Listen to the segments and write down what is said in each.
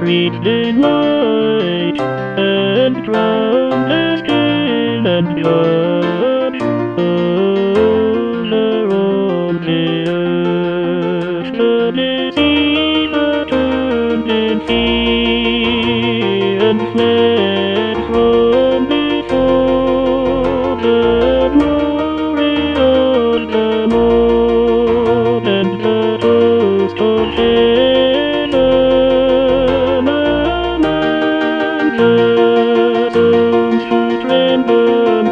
reached in light, and drowned his skin and blood. All around the earth, the deceiver turned in fear and fled from before the glory of the Lord and the host of heaven. Among the souls who trembled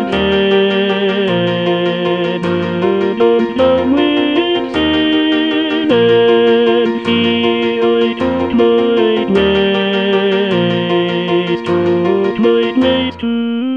fled, along with sin and fear, I took my place to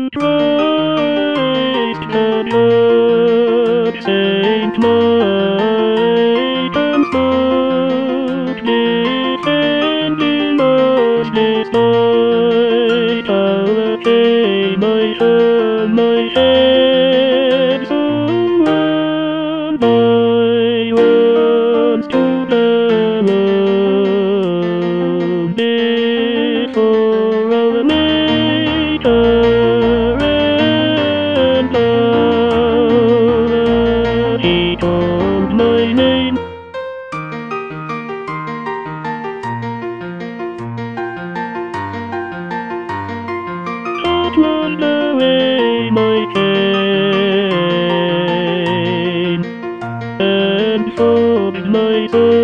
Christ the Lord. Saint Might and Smoke, defending us this night. I'll pay my turn, my head, so one by ones to belong before our Maker and Lord. He called my name, turned away my pain, and forged my soul.